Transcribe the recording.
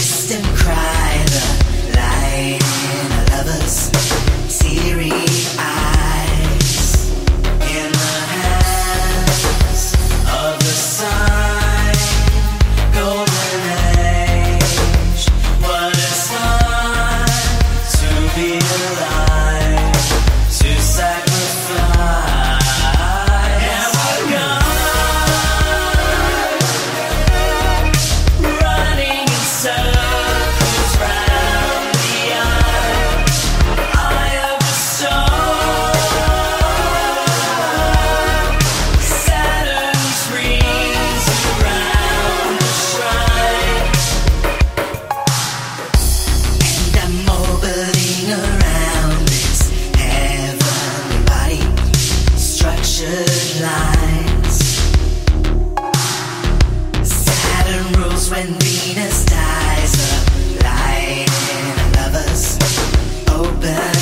distant cry, the light in a lover's teary eyes, in the hands of the sun, golden age. What it's fun to be alive, to sacrifice. And we're gone, running in circles round the eye of the storm. Saturn's rings around the shrine, and I'm orbiting around this heavenly body, structured lines. Saturn rules when Venus dies, the light in a lover's open